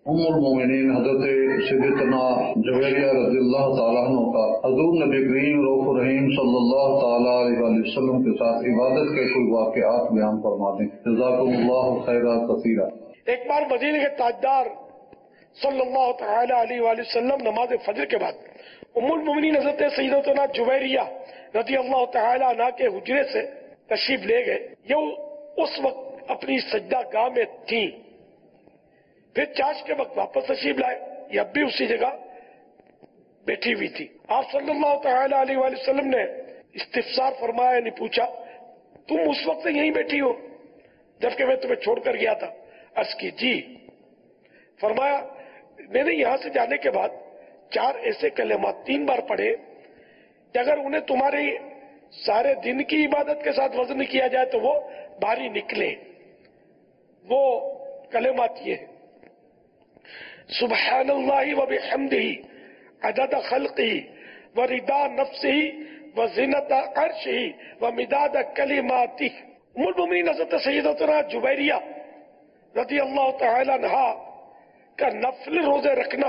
ام المومنین حضرت سیدتنا جویریہ رضی اللہ تعالیٰ عنہ کا حضور نبی کریم رؤوف الرحیم صلی اللہ تعالیٰ علیہ وآلہ وسلم کے ساتھ عبادت کے کوئی واقعات بیان فرما دیں، جزاکم اللہ خیرا کثیرا۔ ایک بار مدینے کے تاجدار صلی اللہ تعالیٰ علیہ وآلہ وسلم نماز فجر کے بعد ام المومنین حضرت سیدتنا جویریہ رضی اللہ تعالیٰ عنہ کے حجرے سے تشریف لے گئے۔ یہ اس وقت اپنی سجدہ گاہ میں تھیں، پھر چاش کے وقت واپس تشریف لائے، یہ اب بھی اسی جگہ بیٹھی ہوئی تھی۔ آپ صلی اللہ تعالیٰ علیہ وآلہ وسلم نے استفسار فرمایا، یعنی پوچھا تم اس وقت سے یہیں بیٹھی ہو جبکہ میں تمہیں چھوڑ کر گیا تھا؟ عرض کی جی۔ فرمایا میں نے یہاں سے جانے کے بعد 4 ایسے کلمات 3 بار پڑھے کہ اگر انہیں تمہاری سارے دن کی عبادت کے ساتھ وزن کیا جائے تو وہ بھاری نکلے۔ وہ کلمات یہ ہیں: سبحان اللہ و بحمدہ عدد خلقہ و رضا نفسہ و زینت عرشہ و مداد کلماتہ۔ ام المومنین حضرت سیدتنا جویریہ رضی اللہ تعالی عنہا کا نفل روزے رکھنا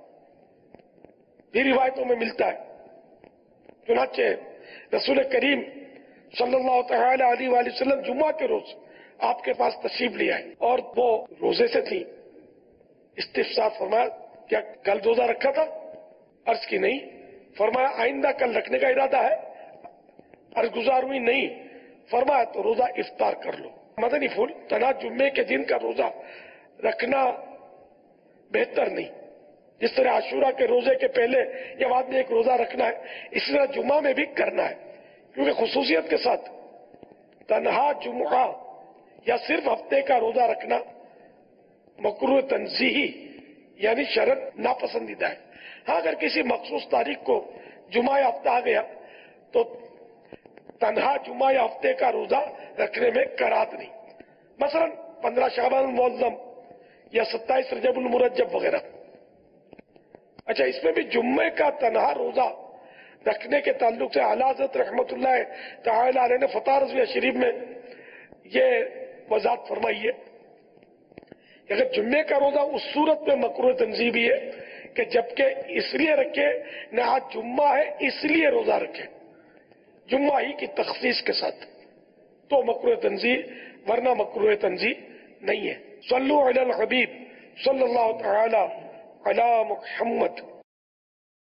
بھی روایتوں میں ملتا ہے۔ چنانچہ رسول کریم صلی اللہ تعالی علیہ وآلہ وسلم جمعہ کے روز آپ کے پاس تشریف لے آئے اور وہ روزے سے تھی۔ استفسار فرمایا کیا کل روزہ رکھا تھا؟ عرض کی نہیں۔ فرمایا آئندہ کل رکھنے کا ارادہ ہے؟ عرض گزار ہوئی نہیں۔ فرمایا تو روزہ افطار کر لو۔ مدنی پھول تنہا جمعے کے دن کا روزہ رکھنا بہتر نہیں، جس طرح عاشورہ کے روزے کے پہلے یا بعد میں ایک روزہ رکھنا ہے، اس طرح جمعہ میں بھی کرنا ہے، کیونکہ خصوصیت کے ساتھ تنہا جمعہ یا صرف ہفتے کا روزہ رکھنا مکروہ تنزیہی یعنی شرعاً ناپسندیدہ ہے۔ ہاں اگر کسی مخصوص تاریخ کو جمعہ یا ہفتہ آ گیا تو تنہا جمعہ یا ہفتے کا روزہ رکھنے میں کراہت نہیں، مثلا 15 شعبان المعظم یا 27 رجب المرجب وغیرہ۔ اچھا، اس میں بھی جمعے کا تنہا روزہ رکھنے کے تعلق سے اعلیٰ حضرت رحمت اللہ تعالی علیہ نے فتح رضویہ شریف میں یہ وضاحت فرمائی ہے کہ اگر جمعے کا روزہ اس صورت میں مکروہ تنزیہ بھی ہے کہ جبکہ اس لیے رکھے نہ آج جمعہ ہے اس لیے روزہ رکھے، جمعہ ہی کی تخصیص کے ساتھ، تو مکروہ تنزیہ، ورنہ مکروہ تنزیہ نہیں ہے۔ صلو علی الحبیب صلی اللہ تعالی علی محمد۔